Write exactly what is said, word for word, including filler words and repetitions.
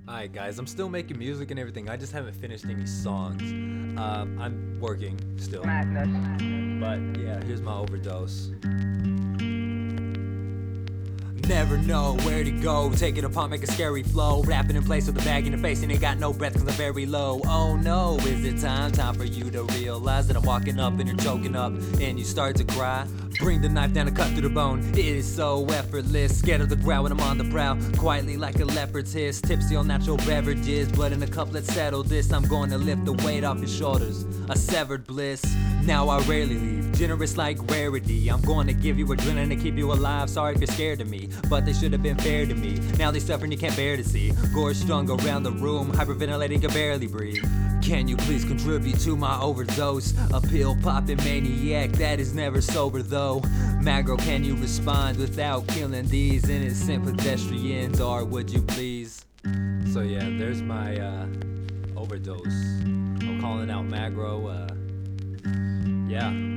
Alright guys, I'm still making music and everything, I just haven't finished any songs. Um, I'm working still. Madness. But yeah, here's my overdose. Never know where to go, take it apart, make a scary flow. Rapping in place with a bag in the face and ain't got no breath cause I'm very low. Oh no, is it time? Time for you to realize that I'm walking up and you're choking up and you start to cry. Bring the knife down and cut through the bone, it is so effortless. Scared of the ground when I'm on the prowl, quietly like a leopard's hiss. Tipsy on natural beverages, but in a cup let's settle this. I'm going to lift the weight off your shoulders, a severed bliss. Now I rarely leave, generous like rarity. I'm going to give you adrenaline to keep you alive. Sorry if you're scared of me, but they should have been fair to me. Now they suffer and you can't bear to see. Gore strung around the room, hyperventilating, can barely breathe. Can you please contribute to my overdose? A pill popping maniac that is never sober though. Magro, can you respond without killing these innocent pedestrians, or would you please? So yeah, there's my uh, overdose. I'm calling out Magro. Uh, yeah.